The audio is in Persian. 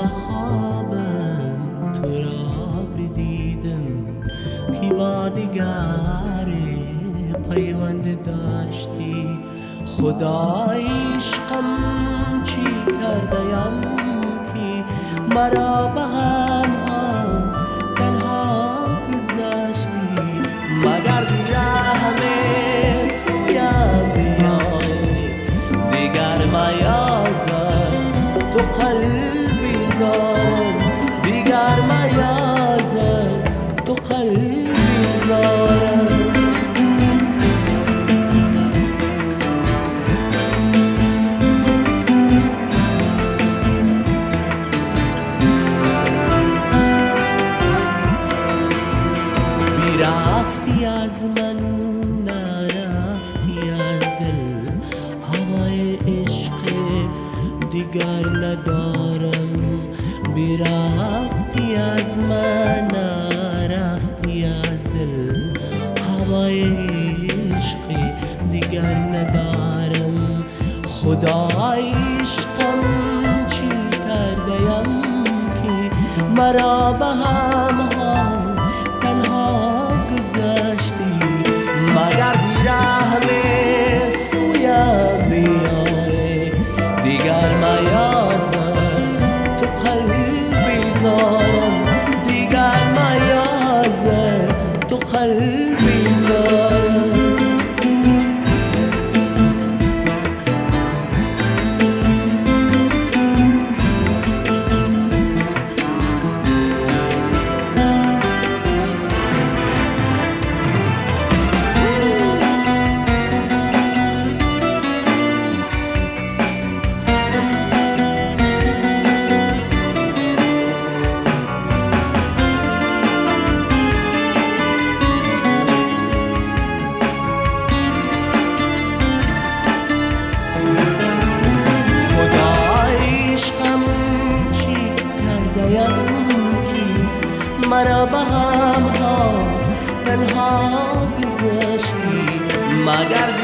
خوابم تو را بدیدم که با دیگر پیوند داشتی. خدای عشقم چی کردیم که مرا به هم تنها گذاشتی. مگر زیر همه سویم بیایی دیگر میازم تو قلبی زارم، دیگر میازم تو قلبی زارم. رفتی از من نرفتی از دل، هوای عشق دیگر ندارم. برفتی از من نرفتی از دل، هوای عشق دیگر ندارم. خدای عشقم چی کردیم که مرا به هم تنها گذاشتی. مگر زیر همه سویم بیایی دیگر میازم تو قلبی زارم، دیگر میازم تو قلبی زارم. مرا به هم تنها گذاشتی. مگر